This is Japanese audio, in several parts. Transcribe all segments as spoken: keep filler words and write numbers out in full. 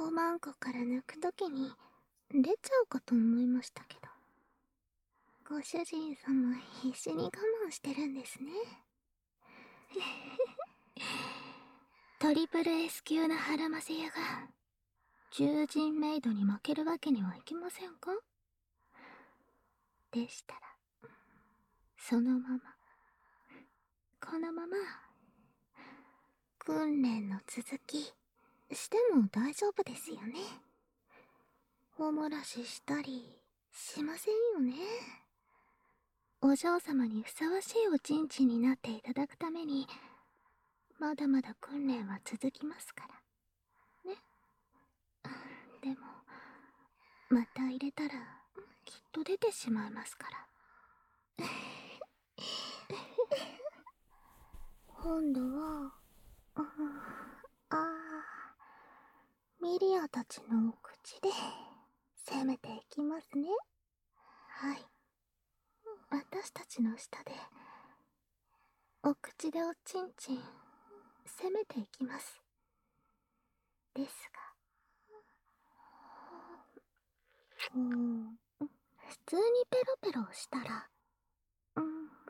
おまんこから抜くときに出ちゃうかと思いましたけど、ご主人様必死に我慢してるんですね。トリプル S 級なハラマセ屋が獣人メイドに負けるわけにはいきませんか？でしたらそのままこのまま訓練の続きしても大丈夫ですよね。おもらししたりしませんよね。お嬢様にふさわしいおちんちんになっていただくためにまだまだ訓練は続きますからね。でもまた入れたらきっと出てしまいますから。今度は、うん、ああ、ミリアたちのお口で攻めていきますね。はい。私たちの下でお口でおちんちん攻めていきます。ですが、うん、普通にペロペロしたら、うん、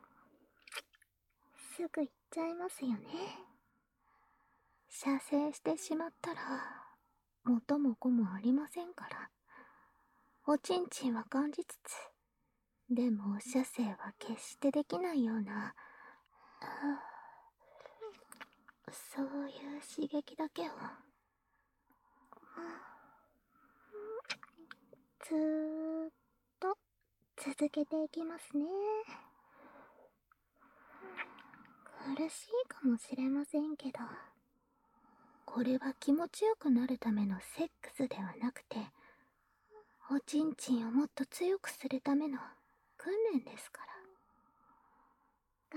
すぐ行っちゃいますよね。射精してしまったら元も子もありませんから。おちんちんは感じつつ、でも射精は決してできないような、そういう刺激だけをずーっと続けていきますね。苦しいかもしれませんけど、これは気持ちよくなるためのセックスではなくて、おちんちんをもっと強くするための訓練ですから。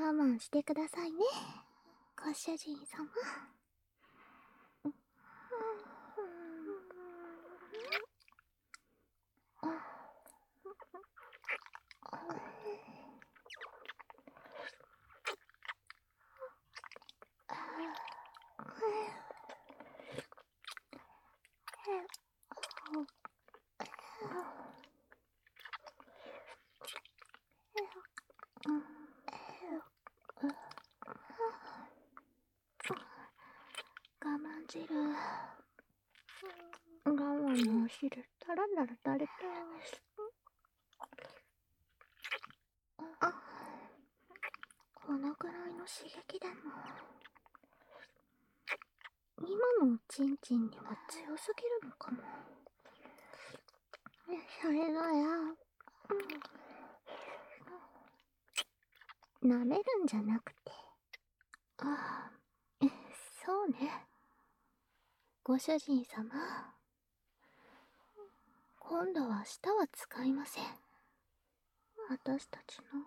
我慢してくださいね、ご主人様。我慢汁、我慢のお汁たらだら垂れて、あ、このくらいの刺激でも今のおちんちんには強すぎるのかも。それなら、舐めるんじゃなくて、ああ、そうね。ご主人様、今度は舌は使いません。私たちの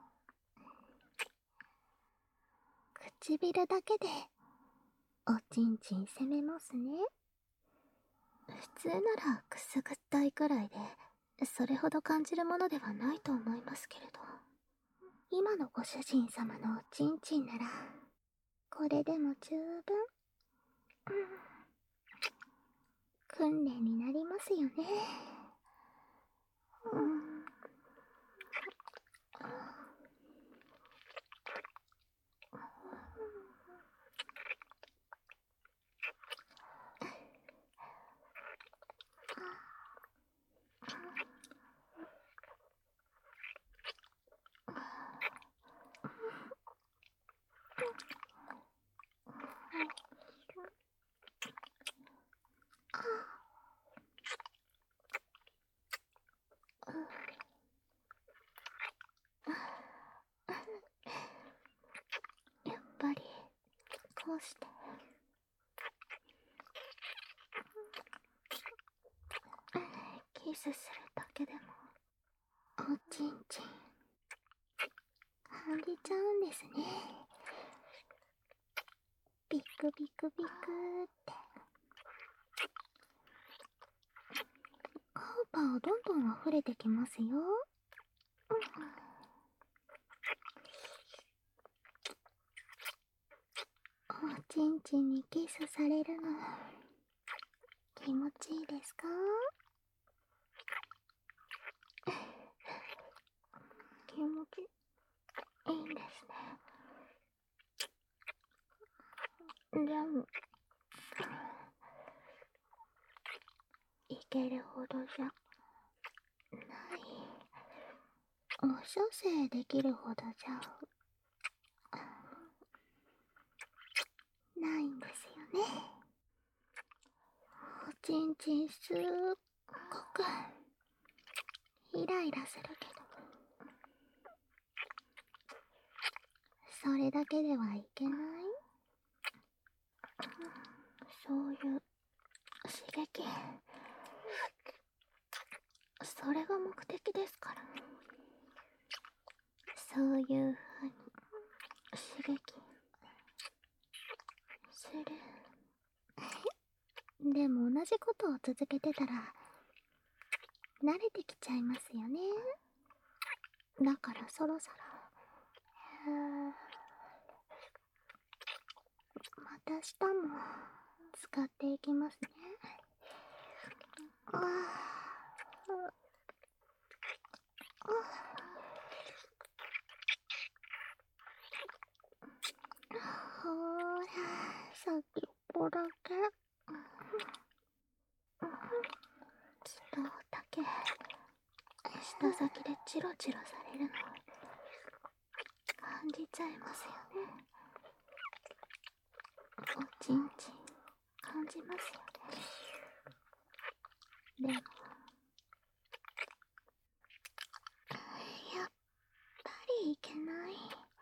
唇だけでおちんちん攻めますね。普通ならくすぐったいくらいでそれほど感じるものではないと思いますけれど、今のご主人様のおちんちんならこれでも十分、うん、訓練になりますよね。うん、やっぱりこうしてキスするだけでもおちんちん剥げちゃうんですね。ビクビクビクって。カウパーどんどん溢れてきますよ。おちんちんにキスされるの気気持ちいいですか？気持ちいいんですね。でも、いけるほどじゃない。お射精できるほどじゃないんですよね。おちんちんすっごくイライラするけど、それだけではいけない。そういう刺激、それが目的ですから。そういうふうに刺激する。でも同じことを続けてたら慣れてきちゃいますよね。だからそろそろまた舌も使っていきますね。あほーら、先っぽだけちょっとだけ舌先でチロチロされるの感じちゃいますよね。おちんちん感じますよね。でもやっぱりいけない。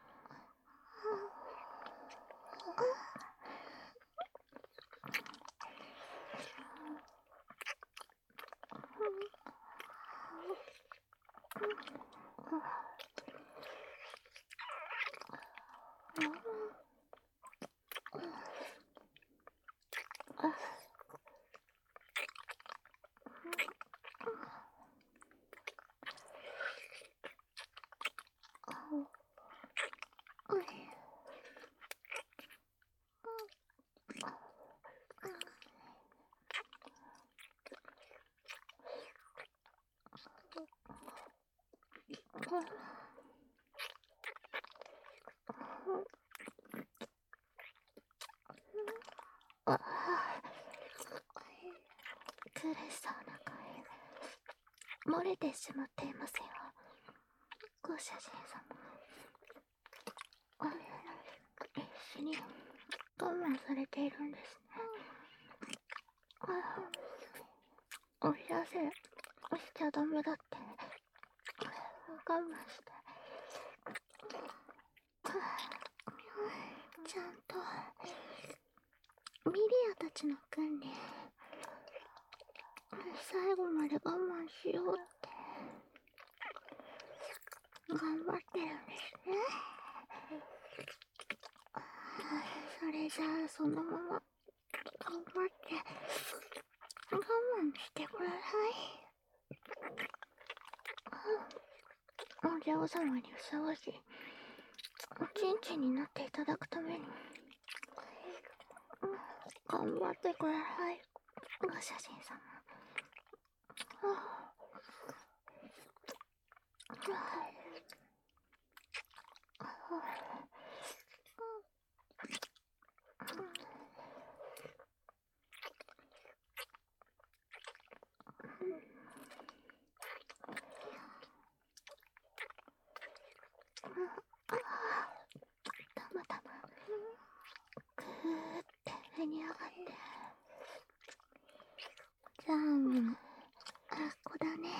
あ苦しそうな声漏れてしまっていますよ、ご主人様。必死に我慢されているんですね。お知らせしちゃダメだって我慢して、ちゃんとミリアたちの訓練最後まで我慢しようって頑張ってるんですね。それじゃあそのまま頑張って我慢してください。お嬢様にふさわしいおちんちんになっていただくために頑張ってください、ご主人様。たまたまぐーって上に上がって、じゃあもうあっこだね。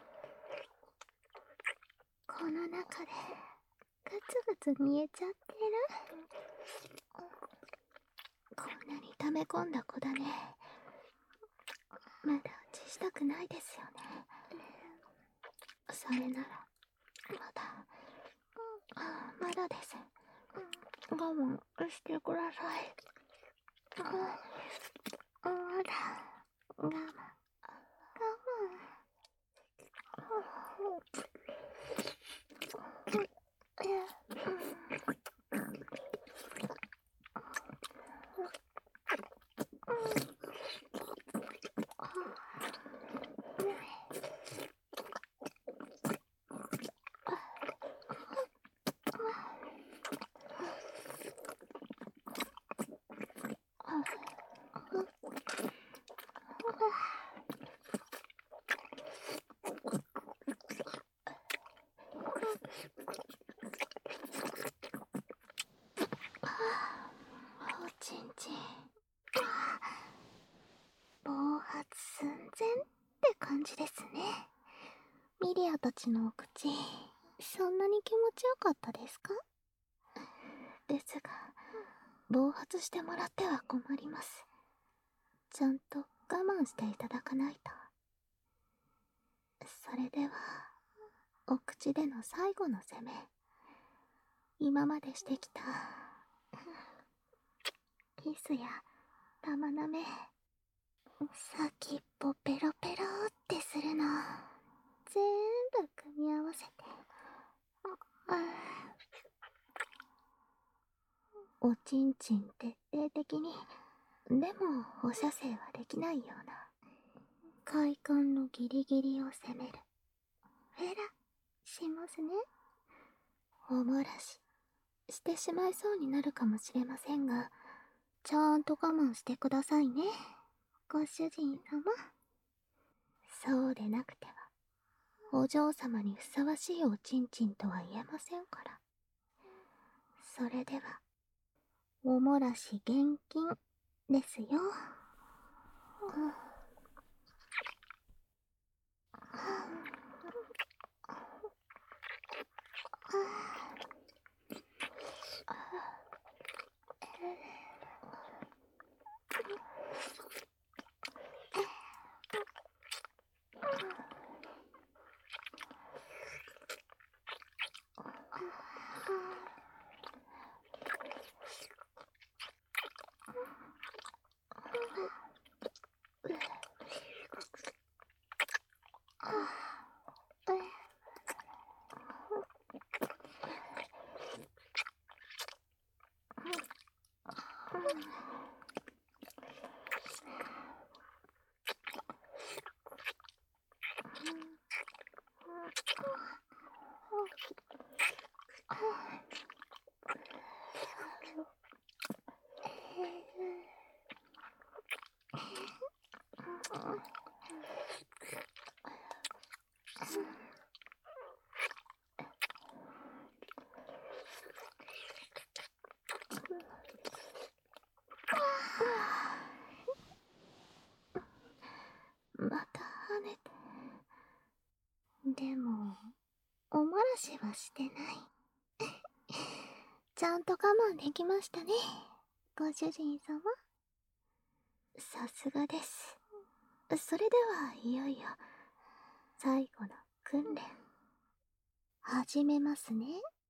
この中でグツグツ煮えちゃってる。こんなに溜め込んだ子だね。まだ落ちしたくないですよね。それならまだまだです。我慢してください。まだ我慢我慢ちんちん。暴発寸前って感じですね。ミリアたちのお口、そんなに気持ちよかったですか？ですが、暴発してもらっては困ります。ちゃんと我慢していただかないと。それでは、お口での最後の攻め、今までしてきたキスや玉なめ、先っぽペロペロってするの全部組み合わせて、おちんちん徹底的に、でも放射性はできないような快感のギリギリを攻める。フェラしますね。おもらししてしまいそうになるかもしれませんが、ちゃんと我慢してくださいね、ご主人様。そうでなくてはお嬢様にふさわしいおちんちんとは言えませんから。それではおもらし厳禁ですよ。また跳ねて。でもおもらしはしてない。ちゃんと我慢できましたね、ご主人様。さすがです。それではいよいよ最後の訓練始めますね。